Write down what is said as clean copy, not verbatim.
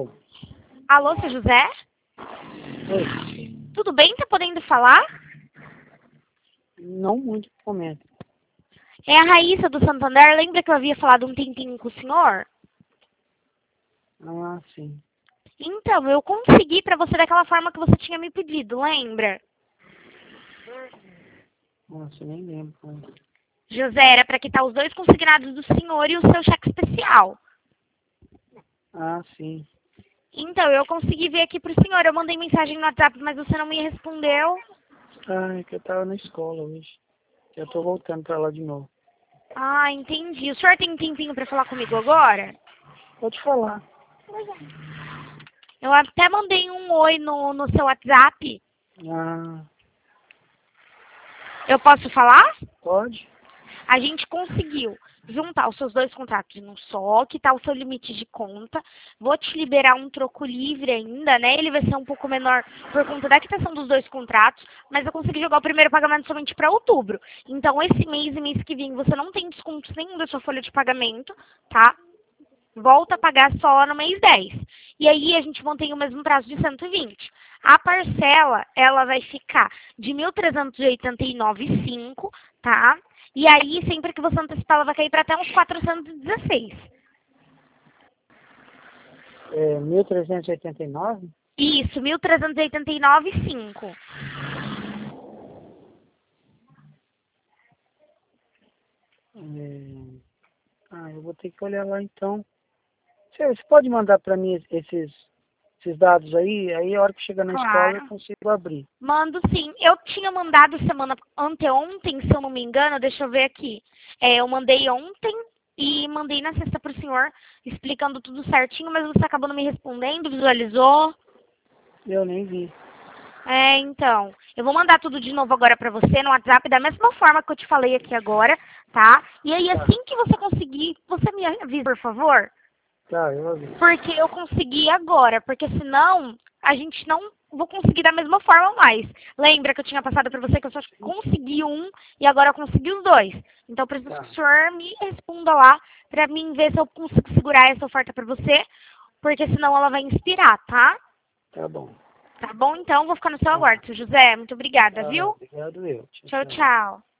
Alô? Alô, seu José? Oi. Tudo bem? Tá podendo falar? Não muito comenta. É a Raíssa do Santander. Lembra que eu havia falado um tempinho com o senhor? Ah, sim. Então, eu consegui pra você daquela forma que você tinha me pedido, lembra? Nossa, eu nem lembro. Cara. José, era pra quitar os dois consignados do senhor e o seu cheque especial. Ah, sim. Então, eu consegui ver aqui pro senhor. Eu mandei mensagem no WhatsApp, mas você não me respondeu. Ah, é que eu tava na escola hoje. Eu tô voltando pra lá de novo. Ah, entendi. O senhor tem um tempinho pra falar comigo agora? Pode falar. Eu até mandei um oi no seu WhatsApp. Ah, Eu posso falar? pode? A gente conseguiu juntar os seus dois contratos num só, quitar o seu limite de conta. Vou te liberar um troco livre ainda, né? Ele vai ser um pouco menor por conta da quitação dos dois contratos, mas eu consegui jogar o primeiro pagamento somente para outubro. Então, esse mês e mês que vem, você não tem desconto nenhum da sua folha de pagamento, tá? Volta a pagar só no mês 10. E aí a gente mantém o mesmo prazo de 120. A parcela, ela vai ficar de 1.389,5, tá? E aí, sempre que você antecipar, ela vai cair para até uns 416. É 1389? Isso, 1.389,5. É... Ah, eu vou ter que olhar lá então. Você pode mandar pra mim esses dados aí? Aí a hora que chegar na escola eu Claro. consigo abrir. Mando sim. Eu tinha mandado semana anteontem, se eu não me engano, deixa eu ver aqui. Eu mandei ontem e mandei na sexta pro senhor, explicando tudo certinho, mas você acabou não me respondendo, visualizou. Eu nem vi. Então, eu vou mandar tudo de novo agora pra você no WhatsApp, da mesma forma que eu te falei aqui agora, tá? E aí, Tá, assim que você conseguir, você me avisa, por favor? tá, eu aviso. Porque eu consegui agora, porque senão a gente não vou conseguir da mesma forma mais. Lembra que eu tinha passado pra você que eu só consegui um e agora eu consegui os dois. Então, eu preciso que Tá, o senhor me responda lá pra mim ver se eu consigo segurar essa oferta pra você, porque senão ela vai inspirar, tá? tá bom. Tá bom? Então, vou ficar no seu Tá, aguardo, seu José. Muito obrigada, tá, viu? obrigado eu. Tchau, Tchau, tchau. tchau.